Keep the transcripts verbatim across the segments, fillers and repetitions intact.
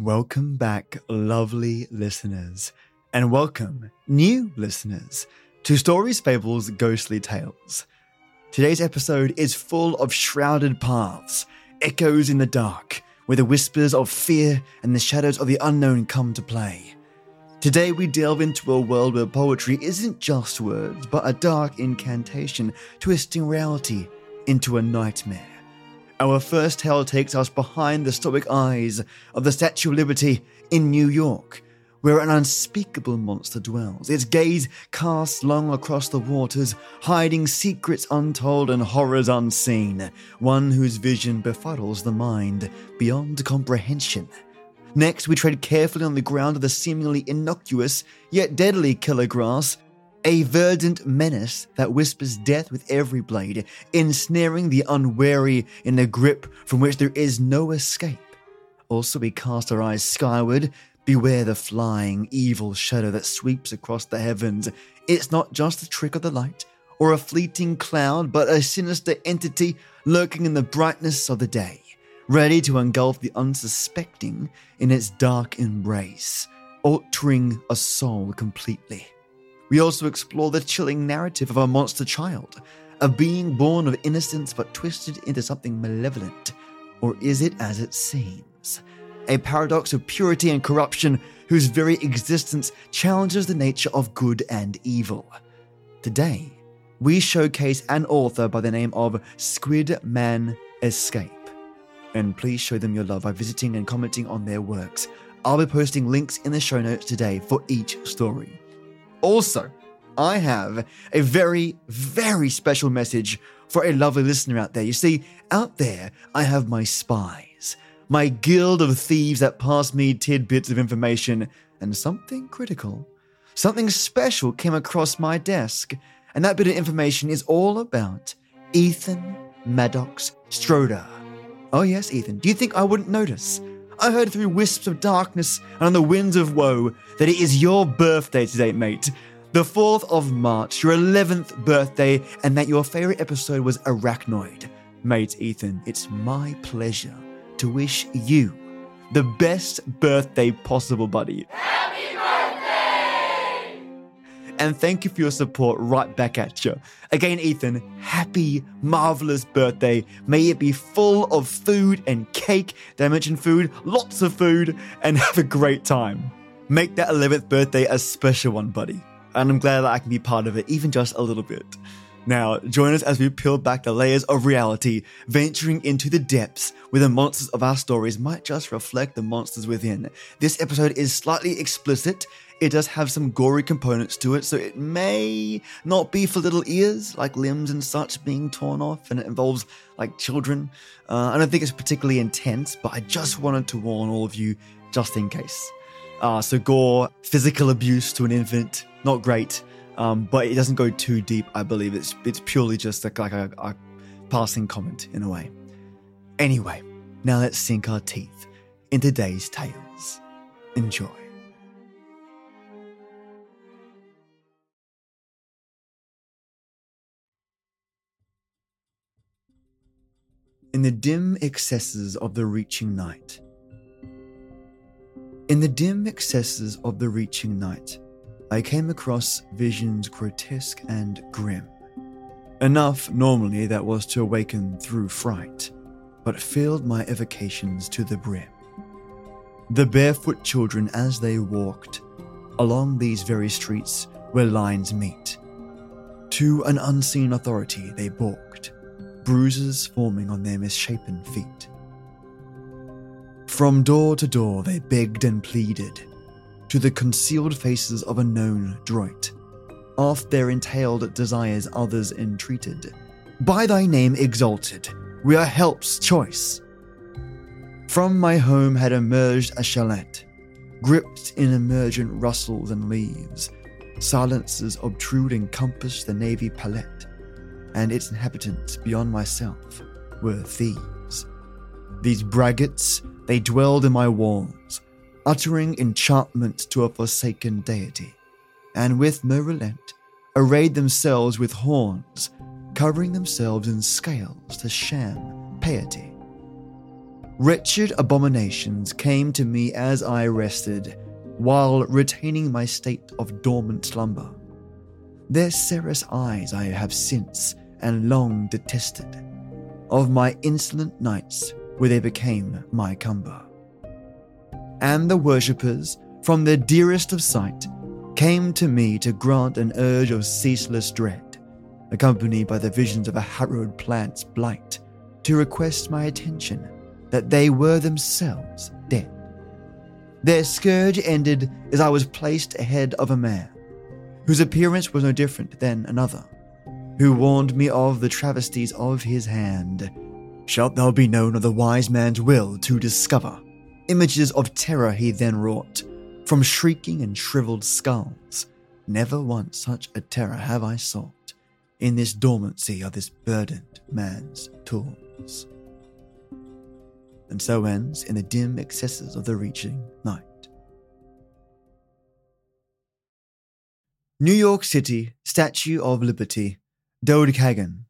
Welcome back, lovely listeners, and welcome, new listeners, to Stories, Fables, Ghostly Tales. Today's episode is full of shrouded paths, echoes in the dark, where the whispers of fear and the shadows of the unknown come to play. Today we delve into a world where poetry isn't just words, but a dark incantation, twisting reality into a nightmare. Our first tale takes us behind the stoic eyes of the Statue of Liberty in New York, where an unspeakable monster dwells, its gaze cast long across the waters, hiding secrets untold and horrors unseen, one whose vision befuddles the mind beyond comprehension. Next, we tread carefully on the ground of the seemingly innocuous, yet deadly killer grass, a verdant menace that whispers death with every blade, ensnaring the unwary in a grip from which there is no escape. Also, we cast our eyes skyward. Beware the flying, evil shadow that sweeps across the heavens. It's not just a trick of the light or a fleeting cloud, but a sinister entity lurking in the brightness of the day, ready to engulf the unsuspecting in its dark embrace, altering a soul completely. We also explore the chilling narrative of a monster child, a being born of innocence but twisted into something malevolent. Or is it as it seems? A paradox of purity and corruption whose very existence challenges the nature of good and evil. Today, we showcase an author by the name of Squid Man Escape. And please show them your love by visiting and commenting on their works. I'll be posting links in the show notes today for each story. Also, I have a very, very special message for a lovely listener out there. You see, out there, I have my spies, my guild of thieves that pass me tidbits of information, and something critical, something special came across my desk, and that bit of information is all about Ethan Maddox Stroder. Oh yes, Ethan, do you think I wouldn't notice? I heard through wisps of darkness and on the winds of woe that it is your birthday today, mate. The fourth of March, your eleventh birthday, and that your favorite episode was Arachnoid. Mate Ethan, it's my pleasure to wish you the best birthday possible, buddy. Happy birthday! And thank you for your support right back at you. Again, Ethan, happy, marvelous birthday. May it be full of food and cake. Did I mention food? Lots of food, and have a great time. Make that eleventh birthday a special one, buddy. And I'm glad that I can be part of it, even just a little bit. Now, join us as we peel back the layers of reality, venturing into the depths where the monsters of our stories might just reflect the monsters within. This episode is slightly explicit. It does have some gory components to it, so it may not be for little ears, like limbs and such being torn off, and it involves, like, children. Uh, I don't think it's particularly intense, but I just wanted to warn all of you, just in case. Uh, so gore, physical abuse to an infant, not great. Um, but it doesn't go too deep, I believe. It's it's purely just like, like a, a passing comment, in a way. Anyway, now let's sink our teeth in today's tales. Enjoy. In the dim excesses of the reaching night. In the dim excesses of the reaching night, I came across visions grotesque and grim. Enough, normally, that was to awaken through fright, but filled my evocations to the brim. The barefoot children as they walked along these very streets where lines meet. To an unseen authority they balked, bruises forming on their misshapen feet. From door to door they begged and pleaded, to the concealed faces of a known droit. Oft their entailed desires others entreated. By thy name exalted, we are help's choice. From my home had emerged a chalet, gripped in emergent rustles and leaves. Silences obtrude and compass the navy palette, and its inhabitants beyond myself were thieves. These braggarts, they dwelled in my walls, uttering enchantments to a forsaken deity, and with no relent, arrayed themselves with horns, covering themselves in scales to sham piety. wretched abominations came to me as I rested, while retaining my state of dormant slumber. Their serous eyes I have since and long detested, of my insolent nights where they became my cumber. And the worshippers, from the dearest of sight, came to me to grant an urge of ceaseless dread, accompanied by the visions of a harrowed plant's blight, to request my attention that they were themselves dead. Their scourge ended as I was placed ahead of a man, whose appearance was no different than another, who warned me of the travesties of his hand. Shalt thou be known of the wise man's will to discover? Images of terror he then wrought, from shrieking and shriveled skulls. Never once such a terror have I sought in this dormancy of this burdened man's tools. And so ends In the Dim Excesses of the Reaching Night. New York City, Statue of Liberty, Dode Kagan.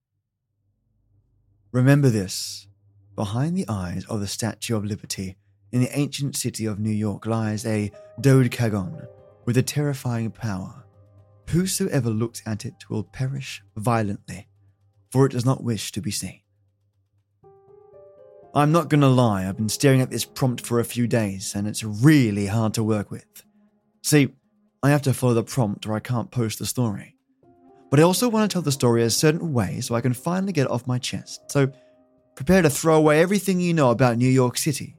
Remember this. Behind the eyes of the Statue of Liberty, in the ancient city of New York, lies a Dode Kagan with a terrifying power. Whosoever looks at it will perish violently, for it does not wish to be seen. I'm not going to lie, I've been staring at this prompt for a few days, and it's really hard to work with. See, I have to follow the prompt or I can't post the story. But I also want to tell the story a certain way so I can finally get it off my chest. So prepare to throw away everything you know about New York City.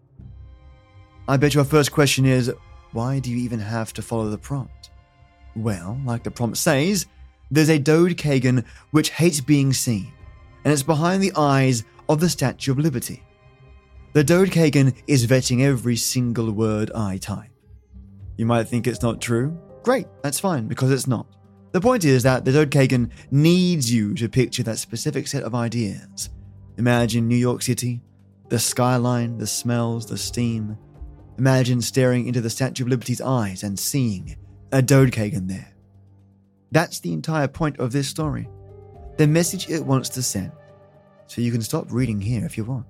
I bet your first question is, why do you even have to follow the prompt? Well, like the prompt says, there's a Dode Kagan which hates being seen, and it's behind the eyes of the Statue of Liberty. The Dode Kagan is vetting every single word I type. You might think it's not true. Great, that's fine, because it's not. The point is that the Dode Kagan needs you to picture that specific set of ideas. Imagine New York City, the skyline, the smells, the steam. Imagine staring into the Statue of Liberty's eyes and seeing a Dode Kagan there. That's the entire point of this story. The message it wants to send. So you can stop reading here if you want.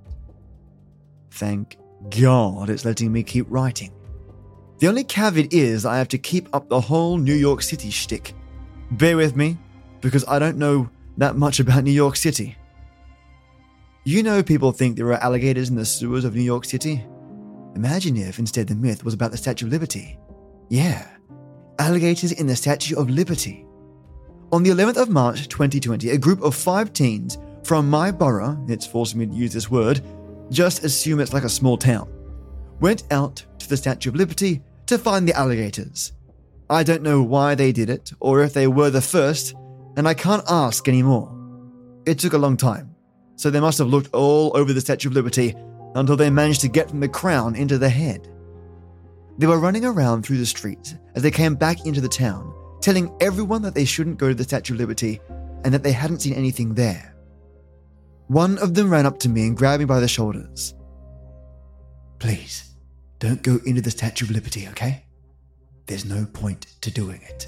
Thank God it's letting me keep writing. The only caveat is I have to keep up the whole New York City shtick. Bear with me, because I don't know that much about New York City. You know people think there are alligators in the sewers of New York City? Imagine if instead the myth was about the Statue of Liberty. Yeah, alligators in the Statue of Liberty. On the eleventh of March twenty twenty, a group of five teens from my borough, it's forcing me to use this word, just assume it's like a small town, went out to the Statue of Liberty to find the alligators. I don't know why they did it, or if they were the first, and I can't ask anymore. It took a long time, so they must have looked all over the Statue of Liberty until they managed to get from the crown into the head. They were running around through the streets as they came back into the town, telling everyone that they shouldn't go to the Statue of Liberty and that they hadn't seen anything there. One of them ran up to me and grabbed me by the shoulders. Please, don't go into the Statue of Liberty, okay? There's no point to doing it.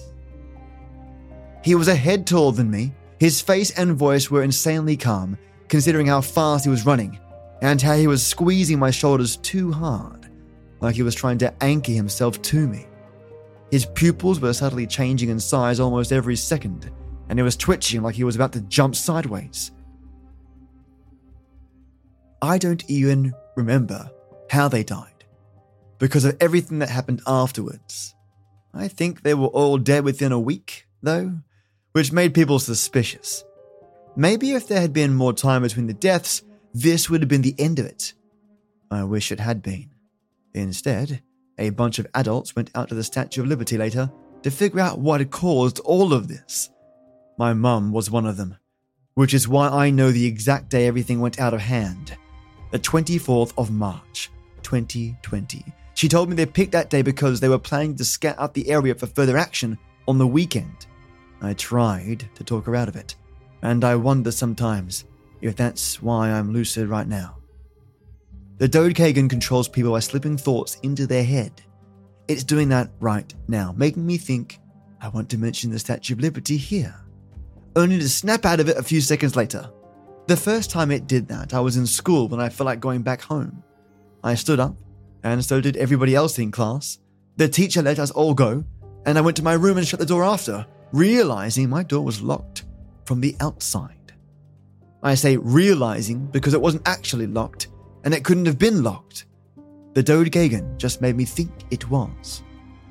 He was a head taller than me. His face and voice were insanely calm, considering how fast he was running, and how he was squeezing my shoulders too hard, like he was trying to anchor himself to me. His pupils were subtly changing in size almost every second, and he was twitching like he was about to jump sideways. I don't even remember how they died, because of everything that happened afterwards. I think they were all dead within a week, though, which made people suspicious. Maybe if there had been more time between the deaths, this would have been the end of it. I wish it had been. Instead, a bunch of adults went out to the Statue of Liberty later to figure out what had caused all of this. My mum was one of them, which is why I know the exact day everything went out of hand. The twenty-fourth of March, twenty twenty. She told me they picked that day because they were planning to scout out the area for further action on the weekend. I tried to talk her out of it, and I wonder sometimes if that's why I'm lucid right now. The Dode Kagan controls people by slipping thoughts into their head. It's doing that right now, making me think I want to mention the Statue of Liberty here, only to snap out of it a few seconds later. The first time it did that, I was in school when I felt like going back home. I stood up, and so did everybody else in class. The teacher let us all go, and I went to my room and shut the door after, realizing my door was locked from the outside. I say realizing because it wasn't actually locked, and it couldn't have been locked. The Doodgegen just made me think it was.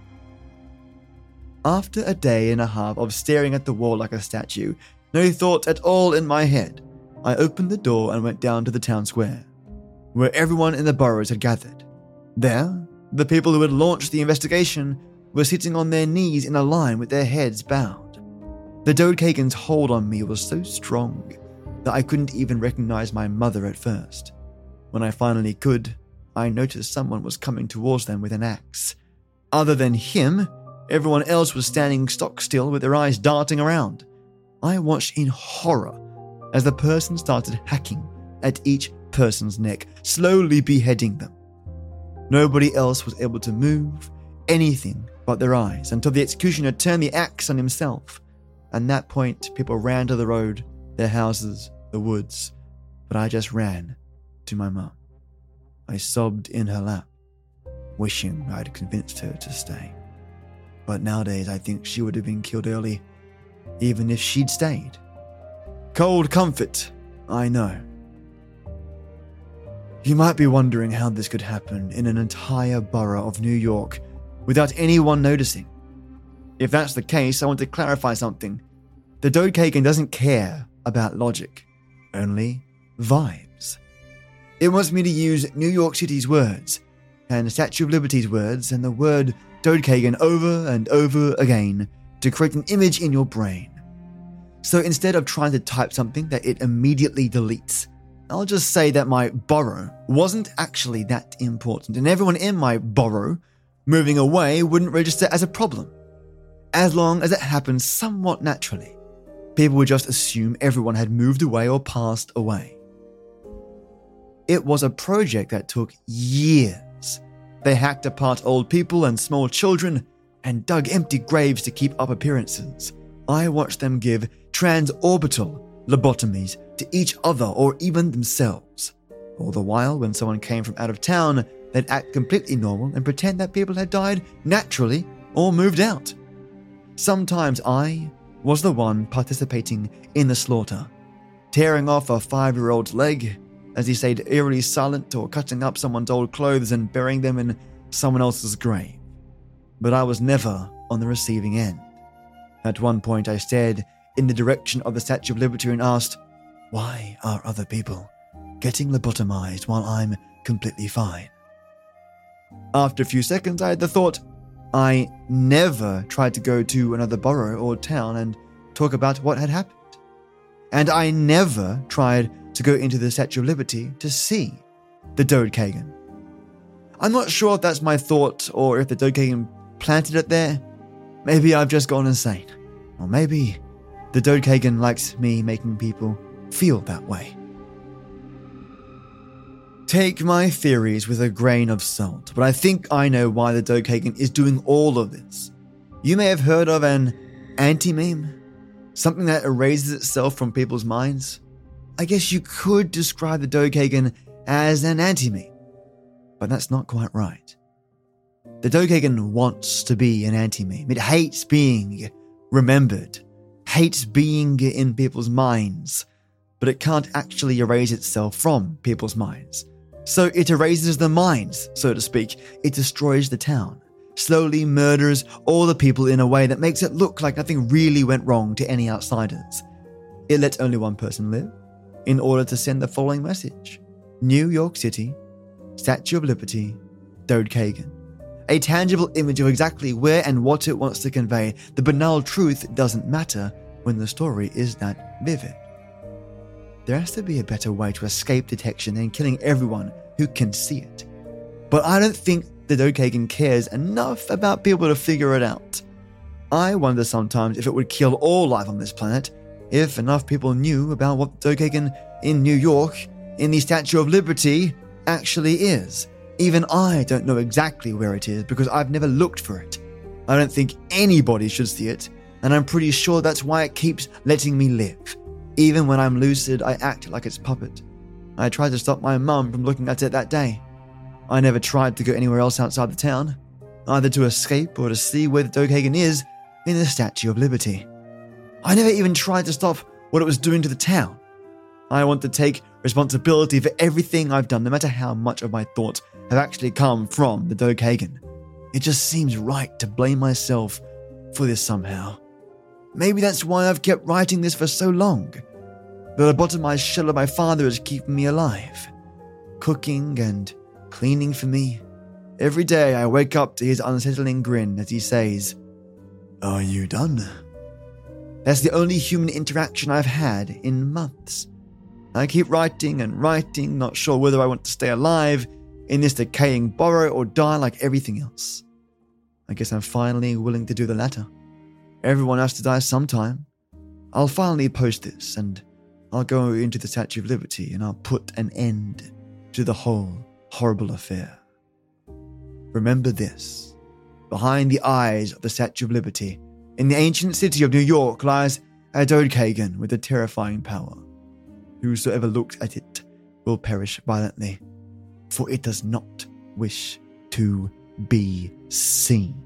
After a day and a half of staring at the wall like a statue, no thought at all in my head, I opened the door and went down to the town square, where everyone in the boroughs had gathered. There, the people who had launched the investigation were sitting on their knees in a line with their heads bowed. The Doodgegen's hold on me was so strong that I couldn't even recognize my mother at first. When I finally could, I noticed someone was coming towards them with an axe. Other than him, everyone else was standing stock still with their eyes darting around. I watched in horror as the person started hacking at each person's neck, slowly beheading them. Nobody else was able to move anything but their eyes until the executioner turned the axe on himself. At that point, people ran to the road, their houses, the woods, but I just ran to my mum. I sobbed in her lap, wishing I'd convinced her to stay. But nowadays I think she would have been killed early, even if she'd stayed. Cold comfort, I know. You might be wondering how this could happen in an entire borough of New York without anyone noticing. If that's the case, I want to clarify something. The Doodgegen doesn't care about logic, only vibes. It wants me to use New York City's words, and the Statue of Liberty's words, and the word Doodgegen over and over again to create an image in your brain. So instead of trying to type something that it immediately deletes, I'll just say that my borough wasn't actually that important, and everyone in my borough moving away wouldn't register as a problem. As long as it happened somewhat naturally, people would just assume everyone had moved away or passed away. It was a project that took years. They hacked apart old people and small children and dug empty graves to keep up appearances. I watched them give transorbital lobotomies to each other or even themselves. All the while, when someone came from out of town, they'd act completely normal and pretend that people had died naturally or moved out. Sometimes I was the one participating in the slaughter, tearing off a five-year-old's leg as he stayed eerily silent, or cutting up someone's old clothes and burying them in someone else's grave. But I was never on the receiving end. At one point, I stared in the direction of the Statue of Liberty and asked, why are other people getting lobotomized while I'm completely fine? After a few seconds, I had the thought, I never tried to go to another borough or town and talk about what had happened. And I never tried to go into the Statue of Liberty to see the Doodgegen. I'm not sure if that's my thought or if the Doodgegen planted it there. Maybe I've just gone insane. Or maybe the Doodgegen likes me making people feel that way. Take my theories with a grain of salt, but I think I know why the Doodgegen is doing all of this. You may have heard of an anti-meme, something that erases itself from people's minds. I guess you could describe the Doodgegen as an anti-meme, but that's not quite right. The Doodgegen wants to be an anti-meme. It hates being remembered, hates being in people's minds, but it can't actually erase itself from people's minds. So it erases the minds, so to speak. It destroys the town, slowly murders all the people in a way that makes it look like nothing really went wrong to any outsiders. It lets only one person live in order to send the following message. New York City, Statue of Liberty, Doodgegen. A tangible image of exactly where and what it wants to convey. The banal truth doesn't matter when the story is that vivid. There has to be a better way to escape detection than killing everyone who can see it. But I don't think the Doodgegen cares enough about people to figure it out. I wonder sometimes if it would kill all life on this planet if enough people knew about what the Doodgegen in New York, in the Statue of Liberty, actually is. Even I don't know exactly where it is because I've never looked for it. I don't think anybody should see it, and I'm pretty sure that's why it keeps letting me live. Even when I'm lucid, I act like its puppet. I tried to stop my mum from looking at it that day. I never tried to go anywhere else outside the town, either to escape or to see where the Dokagon is in the Statue of Liberty. I never even tried to stop what it was doing to the town. I want to take responsibility for everything I've done, no matter how much of my thoughts have actually come from the Dokagon. It just seems right to blame myself for this somehow. Maybe that's why I've kept writing this for so long. The lobotomized shell of my father is keeping me alive, cooking and cleaning for me. Every day I wake up to his unsettling grin as he says, "Are you done?" That's the only human interaction I've had in months. I keep writing and writing, not sure whether I want to stay alive in this decaying burrow or die like everything else. I guess I'm finally willing to do the latter. Everyone has to die sometime. I'll finally post this and I'll go into the Statue of Liberty and I'll put an end to the whole horrible affair. Remember this. Behind the eyes of the Statue of Liberty, in the ancient city of New York, lies a Dokagon with a terrifying power. Whosoever looks at it will perish violently, for it does not wish to be seen.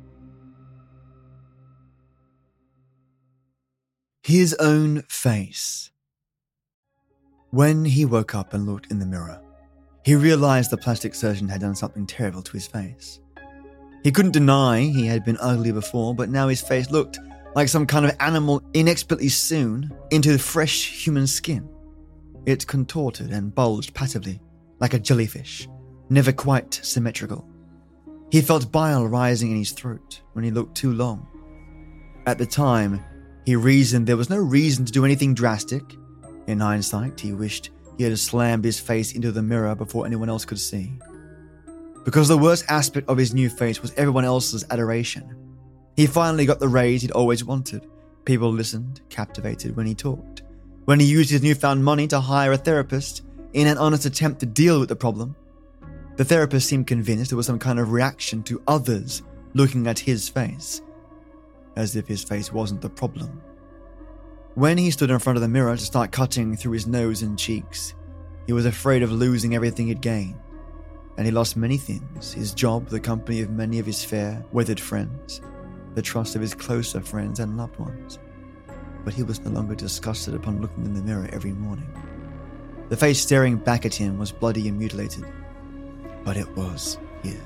His own face. When he woke up and looked in the mirror, he realized the plastic surgeon had done something terrible to his face. He couldn't deny he had been ugly before, but now his face looked like some kind of animal inexpertly sewn into fresh human skin. It contorted and bulged passively, like a jellyfish, never quite symmetrical. He felt bile rising in his throat when he looked too long. At the time, he reasoned there was no reason to do anything drastic. In hindsight, he wished he had slammed his face into the mirror before anyone else could see. Because the worst aspect of his new face was everyone else's adoration. He finally got the raise he'd always wanted. People listened, captivated when he talked. When he used his newfound money to hire a therapist in an honest attempt to deal with the problem, the therapist seemed convinced it was some kind of reaction to others looking at his face, as if his face wasn't the problem. When he stood in front of the mirror to start cutting through his nose and cheeks, he was afraid of losing everything he'd gained. And he lost many things: his job, the company of many of his fair, weathered friends, the trust of his closer friends and loved ones. But he was no longer disgusted upon looking in the mirror every morning. The face staring back at him was bloody and mutilated, but it was his.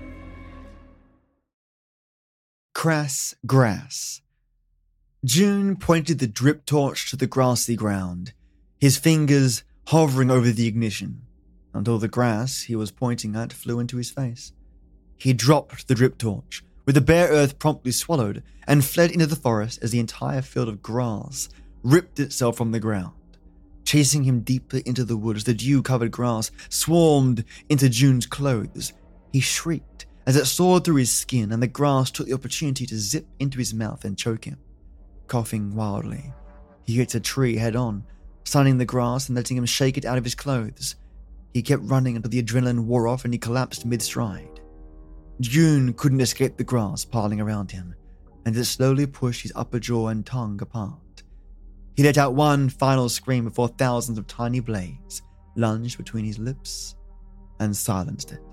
Crass grass. June pointed the drip torch to the grassy ground, his fingers hovering over the ignition, until the grass he was pointing at flew into his face. He dropped the drip torch, with the bare earth promptly swallowed, and fled into the forest as the entire field of grass ripped itself from the ground. Chasing him deeper into the woods, the dew-covered grass swarmed into June's clothes. He shrieked as it soared through his skin, and the grass took the opportunity to zip into his mouth and choke him. Coughing wildly, he hit a tree head-on, sunning the grass and letting him shake it out of his clothes. He kept running until the adrenaline wore off and he collapsed mid-stride. June couldn't escape the grass piling around him, and it slowly pushed his upper jaw and tongue apart. He let out one final scream before thousands of tiny blades lunged between his lips and silenced it.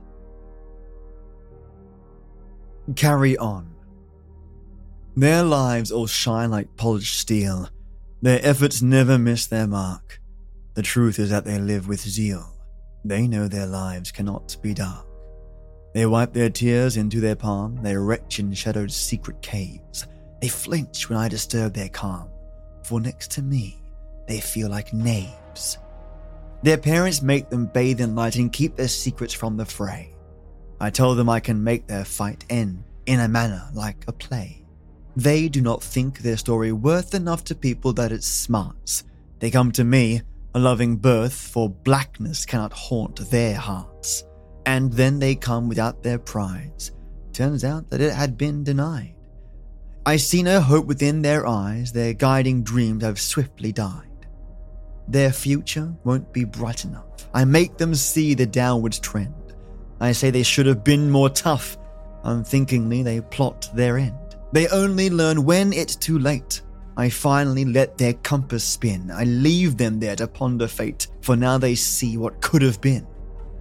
Carry on. Their lives all shine like polished steel. Their efforts never miss their mark. The truth is that they live with zeal. They know their lives cannot be dark. They wipe their tears into their palm. They retch in shadowed secret caves. They flinch when I disturb their calm, for next to me, they feel like knaves. Their parents make them bathe in light and keep their secrets from the fray. I tell them I can make their fight end in a manner like a play. They do not think their story worth enough to people that it smarts. They come to me, a loving birth, for blackness cannot haunt their hearts. And then they come without their prize. Turns out that it had been denied. I see no hope within their eyes. Their guiding dreams have swiftly died. Their future won't be bright enough. I make them see the downward trend. I say they should have been more tough. Unthinkingly, they plot their end. They only learn when it's too late. I finally let their compass spin. I leave them there to ponder fate, for now they see what could have been.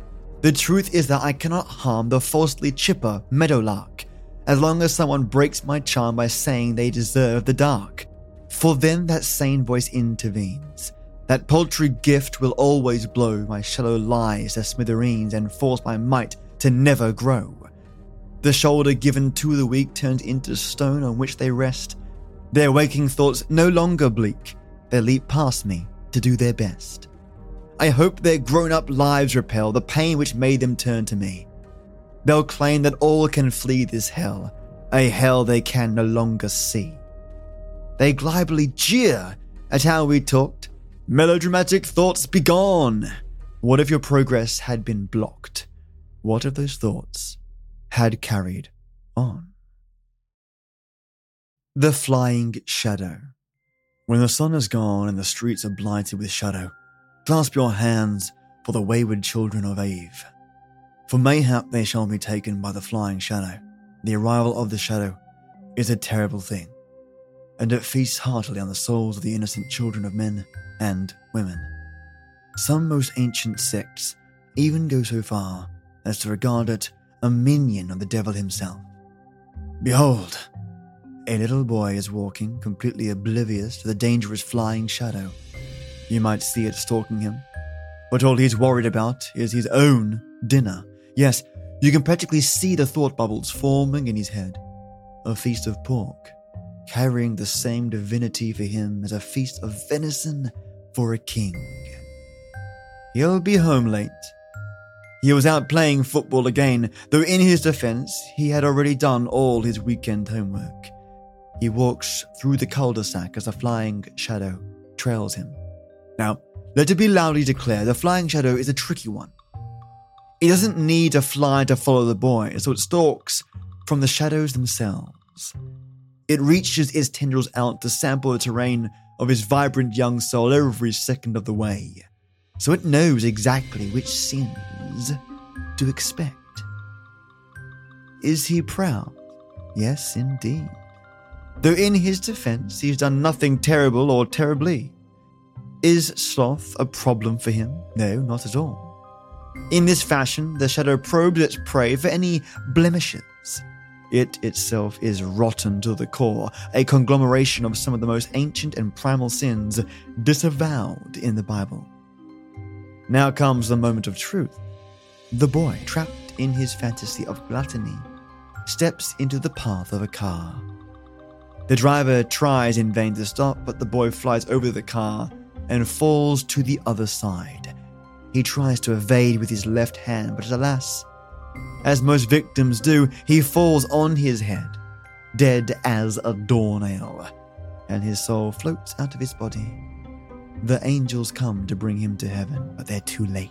The truth is that I cannot harm the falsely chipper meadowlark, as long as someone breaks my charm by saying they deserve the dark. For then that sane voice intervenes. That paltry gift will always blow my shallow lies to smithereens and force my might to never grow. The shoulder given to the weak turns into stone on which they rest. Their waking thoughts no longer bleak. They leap past me to do their best. I hope their grown-up lives repel the pain which made them turn to me. They'll claim that all can flee this hell, a hell they can no longer see. They glibly jeer at how we talked. Melodramatic thoughts be gone. What if your progress had been blocked? What if those thoughts had carried on? The Flying Shadow. When the sun is gone and the streets are blighted with shadow, clasp your hands for the wayward children of Eve. For mayhap they shall be taken by the flying shadow. The arrival of the shadow is a terrible thing, and it feasts heartily on the souls of the innocent children of men and women. Some most ancient sects even go so far as to regard it a minion of the devil himself. Behold, a little boy is walking, completely oblivious to the dangerous flying shadow. You might see it stalking him, but all he's worried about is his own dinner. Yes, you can practically see the thought bubbles forming in his head. A feast of pork, carrying the same divinity for him as a feast of venison for a king. He'll be home late. He was out playing football again, though in his defense, he had already done all his weekend homework. He walks through the cul-de-sac as a flying shadow trails him. Now, let it be loudly declared, the flying shadow is a tricky one. It doesn't need to fly to follow the boy, so it stalks from the shadows themselves. It reaches its tendrils out to sample the terrain of his vibrant young soul every second of the way, so it knows exactly which sins to expect. Is he proud? Yes, indeed. Though in his defense, he's done nothing terrible or terribly. Is sloth a problem for him? No, not at all. In this fashion, the shadow probes its prey for any blemishes. It itself is rotten to the core, a conglomeration of some of the most ancient and primal sins disavowed in the Bible. Now comes the moment of truth. The boy, trapped in his fantasy of gluttony, steps into the path of a car. The driver tries in vain to stop, but the boy flies over the car and falls to the other side. He tries to evade with his left hand, but alas, as most victims do, he falls on his head, dead as a doornail, and his soul floats out of his body. The angels come to bring him to heaven, but they're too late.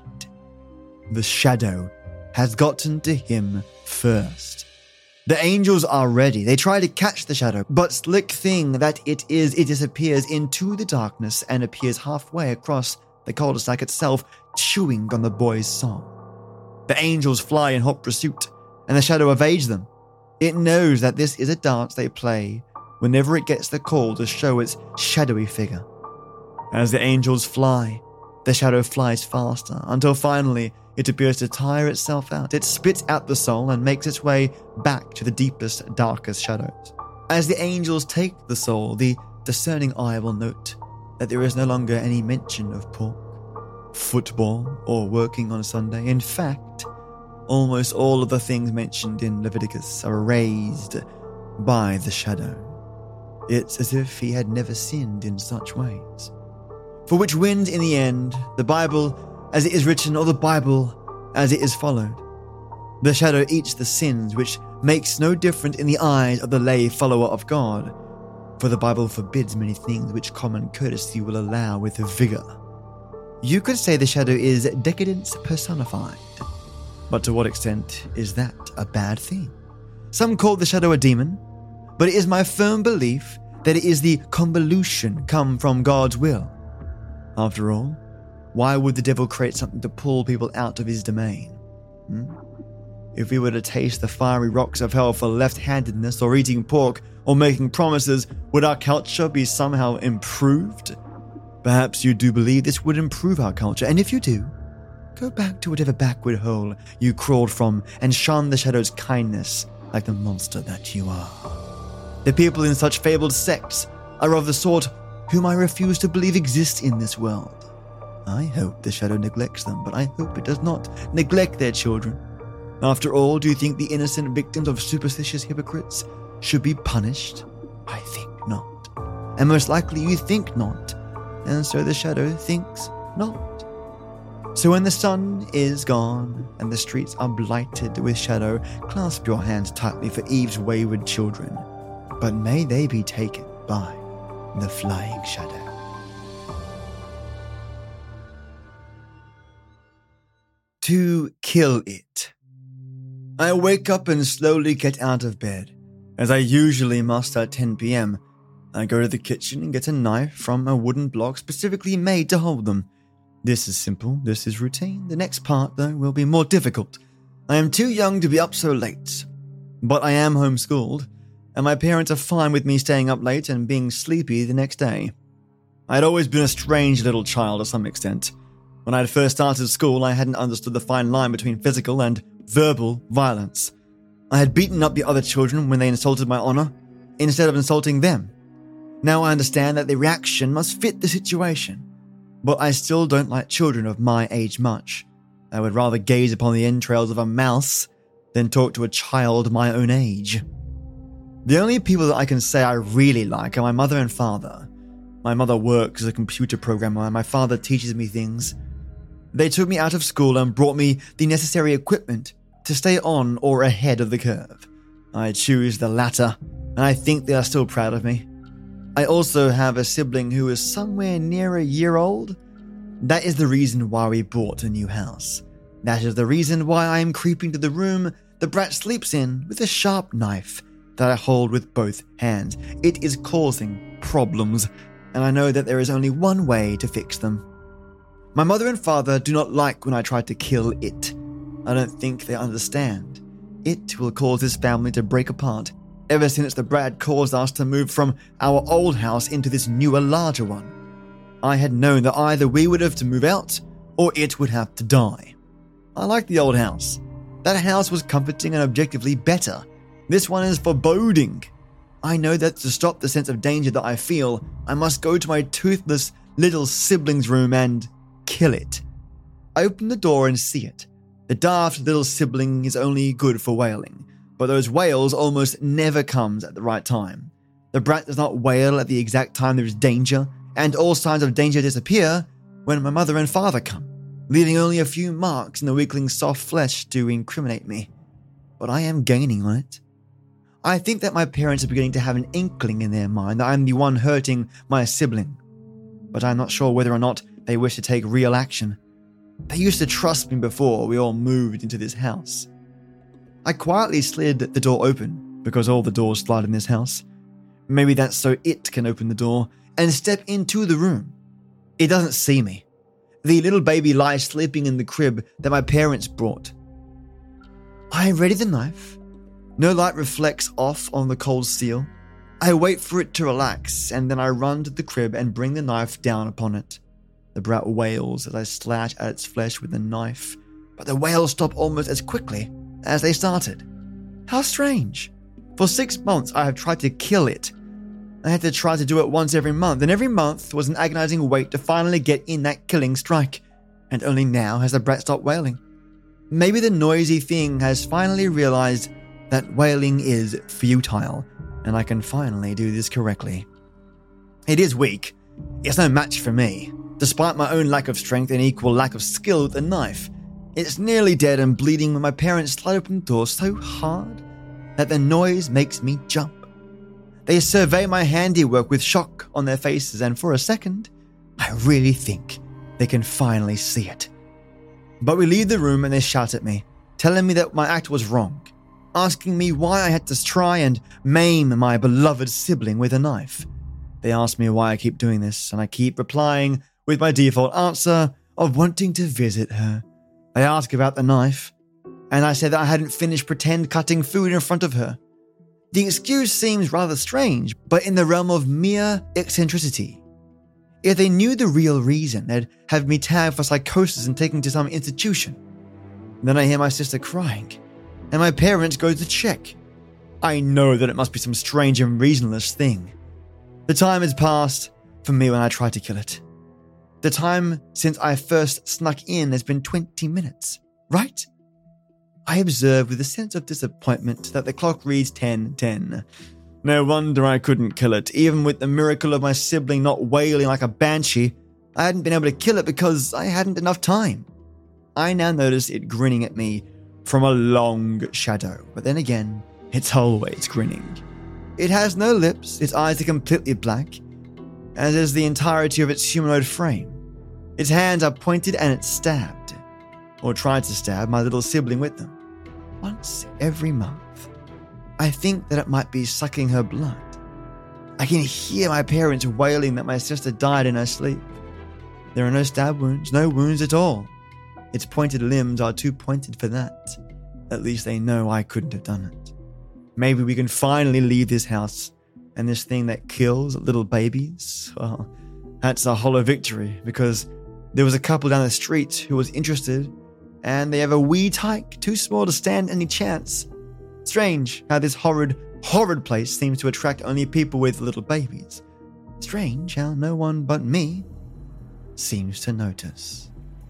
The shadow has gotten to him first. The angels are ready. They try to catch the shadow, but slick thing that it is, it disappears into the darkness and appears halfway across the cul-de-sac itself, chewing on the boy's soul. The angels fly in hot pursuit, and the shadow evades them. It knows that this is a dance they play whenever it gets the call to show its shadowy figure. As the angels fly, the shadow flies faster, until finally it appears to tire itself out. It spits out the soul and makes its way back to the deepest, darkest shadows. As the angels take the soul, the discerning eye will note that there is no longer any mention of pork, football, or working on a Sunday. In fact, almost all of the things mentioned in Leviticus are erased by the shadow. It's as if he had never sinned in such ways. For which wins in the end, the Bible as it is written, or the Bible as it is followed? The shadow eats the sins, which makes no difference in the eyes of the lay follower of God, for the Bible forbids many things which common courtesy will allow with vigor. You could say the shadow is decadence personified, but to what extent is that a bad thing? Some call the shadow a demon, but it is my firm belief that it is the convolution come from God's will. After all, why would the devil create something to pull people out of his domain? Hmm? If we were to taste the fiery rocks of hell for left-handedness or eating pork or making promises, would our culture be somehow improved? Perhaps you do believe this would improve our culture, and if you do, Go back to whatever backward hole you crawled from and shun the shadow's kindness like the monster that you are. The people in such fabled sects are of the sort whom I refuse to believe exist in this world. I hope the shadow neglects them, but I hope it does not neglect their children. After all, do you think the innocent victims of superstitious hypocrites should be punished? I think not. And most likely you think not, and so the shadow thinks not. So when the sun is gone and the streets are blighted with shadow, clasp your hands tightly for Eve's wayward children, but may they be taken by the flying shadow. To kill it. I wake up and slowly get out of bed, as I usually must at ten p.m. I go to the kitchen and get a knife from a wooden block specifically made to hold them. This is simple, this is routine. The next part, though, will be more difficult. I am too young to be up so late, but I am homeschooled, and my parents are fine with me staying up late and being sleepy the next day. I had always been a strange little child to some extent. When I had first started school, I hadn't understood the fine line between physical and verbal violence. I had beaten up the other children when they insulted my honor, instead of insulting them. Now I understand that the reaction must fit the situation. But I still don't like children of my age much. I would rather gaze upon the entrails of a mouse than talk to a child my own age. The only people that I can say I really like are my mother and father. My mother works as a computer programmer and my father teaches me things. They took me out of school and brought me the necessary equipment to stay on or ahead of the curve. I choose the latter, and I think they are still proud of me. I also have a sibling who is somewhere near a year old. That is the reason why we bought a new house. That is the reason why I am creeping to the room the brat sleeps in with a sharp knife that I hold with both hands. It is causing problems, and I know that there is only one way to fix them. My mother and father do not like when I try to kill it. I don't think they understand. It will cause this family to break apart. Ever since the brat caused us to move from our old house into this newer, larger one. I had known that either we would have to move out, or it would have to die. I liked the old house. That house was comforting and objectively better. This one is foreboding. I know that to stop the sense of danger that I feel, I must go to my toothless little sibling's room and kill it. I open the door and see it. The daft little sibling is only good for wailing. But those wails almost never comes at the right time. The brat does not wail at the exact time there is danger, and all signs of danger disappear when my mother and father come, leaving only a few marks in the weakling's soft flesh to incriminate me. But I am gaining on it. I think that my parents are beginning to have an inkling in their mind that I am the one hurting my sibling, but I'm not sure whether or not they wish to take real action. They used to trust me before we all moved into this house. I quietly slid the door open, because all the doors slide in this house. Maybe that's so it can open the door, and step into the room. It doesn't see me. The little baby lies sleeping in the crib that my parents brought. I ready the knife. No light reflects off on the cold steel. I wait for it to relax, and then I run to the crib and bring the knife down upon it. The brat wails as I slash at its flesh with the knife, but the wails stop almost as quickly as they started. How strange. For six months I have tried to kill it. I had to try to do it once every month, and every month was an agonizing wait to finally get in that killing strike. And only now has the brat stopped wailing. Maybe the noisy thing has finally realized that wailing is futile, and I can finally do this correctly. It is weak. It's no match for me, despite my own lack of strength and equal lack of skill with the knife. It's nearly dead and bleeding when my parents slide open the door so hard that the noise makes me jump. They survey my handiwork with shock on their faces, and for a second, I really think they can finally see it. But we leave the room and they shout at me, telling me that my act was wrong, asking me why I had to try and maim my beloved sibling with a knife. They ask me why I keep doing this, and I keep replying with my default answer of wanting to visit her. They ask about the knife, and I said that I hadn't finished pretend cutting food in front of her. The excuse seems rather strange, but in the realm of mere eccentricity. If they knew the real reason, they'd have me tagged for psychosis and taken to some institution. Then I hear my sister crying, and my parents go to check. I know that it must be some strange and reasonless thing. The time has passed for me when I tried to kill it. The time since I first snuck in has been twenty minutes, right? I observe with a sense of disappointment that the clock reads ten ten. No wonder I couldn't kill it. Even with the miracle of my sibling not wailing like a banshee, I hadn't been able to kill it because I hadn't enough time. I now notice it grinning at me from a long shadow, but then again, it's always grinning. It has no lips, its eyes are completely black, as is the entirety of its humanoid frame. Its hands are pointed and it stabbed, or tried to stab, my little sibling with them. Once every month. I think that it might be sucking her blood. I can hear my parents wailing that my sister died in her sleep. There are no stab wounds, no wounds at all. Its pointed limbs are too pointed for that. At least they know I couldn't have done it. Maybe we can finally leave this house, and this thing that kills little babies, well, that's a hollow victory, because there was a couple down the street who was interested, and they have a wee tyke too small to stand any chance. Strange how this horrid, horrid place seems to attract only people with little babies. Strange how no one but me seems to notice.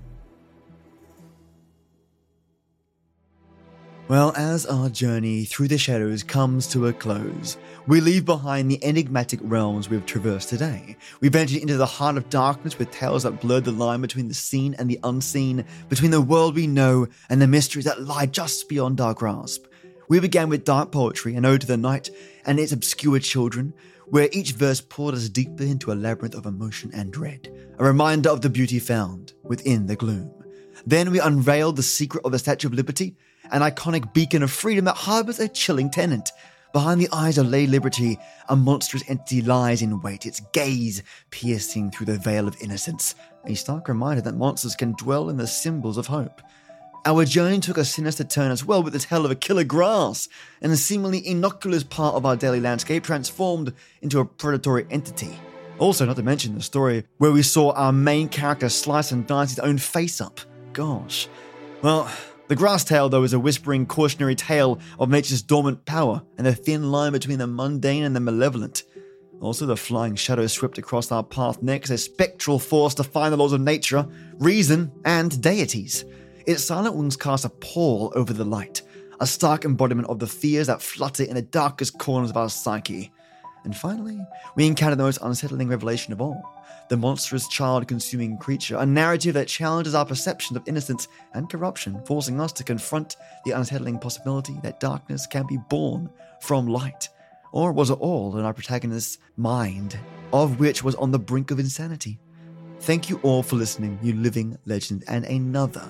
Well, as our journey through the shadows comes to a close, we leave behind the enigmatic realms we've traversed today. We ventured into the heart of darkness with tales that blurred the line between the seen and the unseen, between the world we know and the mysteries that lie just beyond our grasp. We began with dark poetry, an ode to the night and its obscure children, where each verse poured us deeper into a labyrinth of emotion and dread, a reminder of the beauty found within the gloom. Then we unveiled the secret of the Statue of Liberty, an iconic beacon of freedom that harbors a chilling tenant. Behind the eyes of Lady Liberty, a monstrous entity lies in wait, its gaze piercing through the veil of innocence, a stark reminder that monsters can dwell in the symbols of hope. Our journey took a sinister turn as well, with the tale of a killer grass, and a seemingly innocuous part of our daily landscape transformed into a predatory entity. Also, not to mention the story where we saw our main character slice and dice his own face up. Gosh. Well, the grass tale, though, is a whispering cautionary tale of nature's dormant power and the thin line between the mundane and the malevolent. Also, the flying shadow swept across our path next, a spectral force defying the laws of nature, reason, and deities. Its silent wings cast a pall over the light, a stark embodiment of the fears that flutter in the darkest corners of our psyche. And finally, we encounter the most unsettling revelation of all, the monstrous child-consuming creature, a narrative that challenges our perceptions of innocence and corruption, forcing us to confront the unsettling possibility that darkness can be born from light. Or was it all in our protagonist's mind, of which was on the brink of insanity? Thank you all for listening, you living legend, and another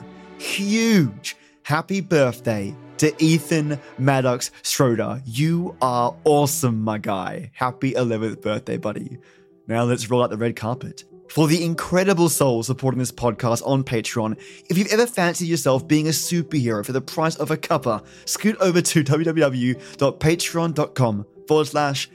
huge happy birthday to Ethan Maddox Schroeder. You are awesome, my guy. Happy eleventh birthday, buddy. Now let's roll out the red carpet for the incredible souls supporting this podcast on Patreon. If you've ever fancied yourself being a superhero for the price of a cuppa, scoot over to www.patreon.com forward slash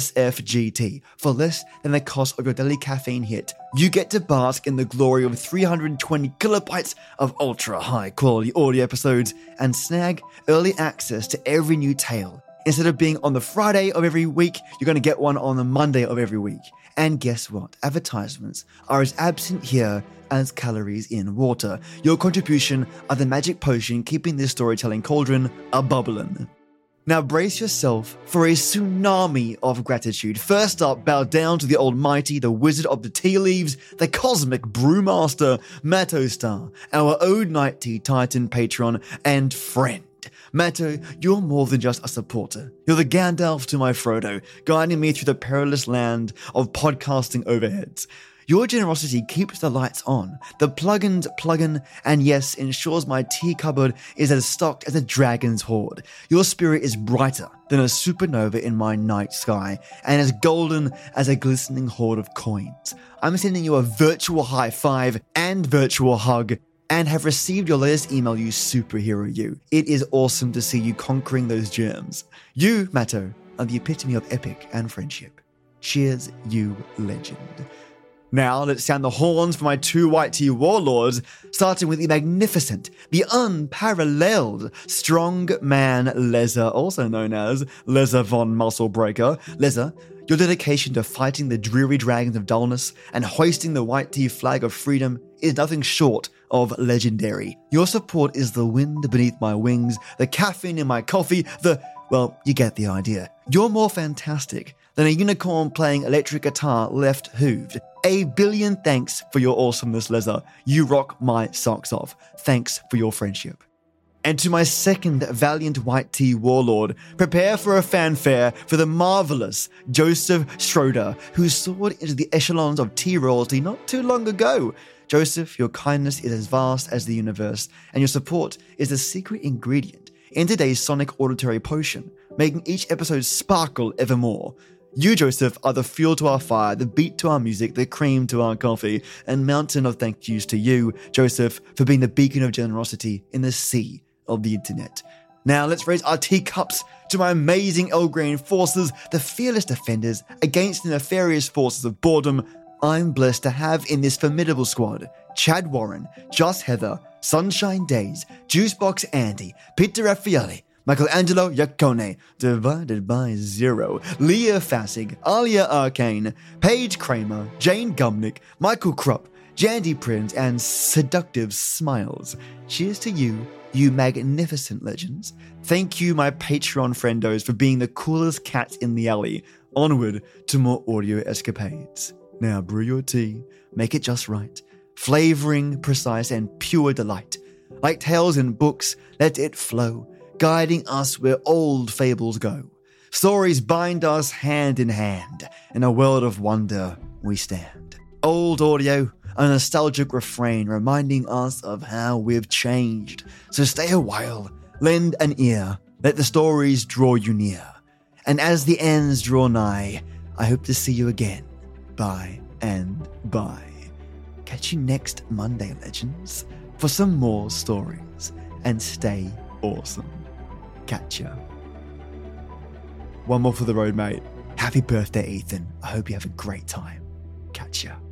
SFGT. For less than the cost of your daily caffeine hit, you get to bask in the glory of three hundred twenty kilobytes of ultra high quality audio episodes and snag early access to every new tale. Instead of being on the Friday of every week, you're going to get one on the Monday of every week. And guess what? Advertisements are as absent here as calories in water. Your contribution are the magic potion keeping this storytelling cauldron a-bubbling. Now brace yourself for a tsunami of gratitude. First up, bow down to the almighty, the wizard of the tea leaves, the cosmic brewmaster, Matto Star, our Ode Night Tea Titan patron and friend. Matto, you're more than just a supporter. You're the Gandalf to my Frodo, guiding me through the perilous land of podcasting overheads. Your generosity keeps the lights on, the plugins plug-in, and yes, ensures my tea cupboard is as stocked as a dragon's hoard. Your spirit is brighter than a supernova in my night sky, and as golden as a glistening hoard of coins. I'm sending you a virtual high five and virtual hug, and have received your latest email, you superhero you. It is awesome to see you conquering those germs. You, Matto, are the epitome of epic and friendship. Cheers, you legend. Now let's sound the horns for my two white tea warlords, starting with the magnificent, the unparalleled strong man Leza, also known as Leza von Musclebreaker. Leza, your dedication to fighting the dreary dragons of dullness and hoisting the white tea flag of freedom is nothing short of legendary. Your support is the wind beneath my wings, the caffeine in my coffee, the... well, you get the idea. You're more fantastic than a unicorn playing electric guitar left hooved. A billion thanks for your awesomeness, Leza. You rock my socks off. Thanks for your friendship. And to my second valiant white tea warlord, prepare for a fanfare for the marvelous Joseph Schroeder, who soared into the echelons of tea royalty not too long ago. Joseph, your kindness is as vast as the universe, and your support is the secret ingredient in today's sonic auditory potion, making each episode sparkle evermore. You, Joseph, are the fuel to our fire, the beat to our music, the cream to our coffee, and mountain of thank yous to you, Joseph, for being the beacon of generosity in the sea of the internet. Now let's raise our teacups to my amazing Elgrain forces, the fearless defenders against the nefarious forces of boredom. I'm blessed to have in this formidable squad Chad Warren, Joss Heather, Sunshine Days, Juicebox Andy, Peter Raffaele, Michelangelo Iacone, divided by zero, Leah Fassig, Alia Arcane, Paige Kramer, Jane Gumnick, Michael Krupp, Jandy Prince, and Seductive Smiles. Cheers to you, you magnificent legends. Thank you, my Patreon friendos, for being the coolest cats in the alley. Onward to more audio escapades. Now brew your tea, make it just right, flavoring precise and pure delight. Like tales in books, let it flow, guiding us where old fables go. Stories bind us hand in hand. In a world of wonder, we stand. Old audio, a nostalgic refrain reminding us of how we've changed. So stay a while, lend an ear, let the stories draw you near. And as the ends draw nigh, I hope to see you again. Bye and bye. Catch you next Monday, legends, for some more stories. And stay awesome. Catch ya. One more for the road, mate. Happy birthday, Ethan. I hope you have a great time. Catch ya.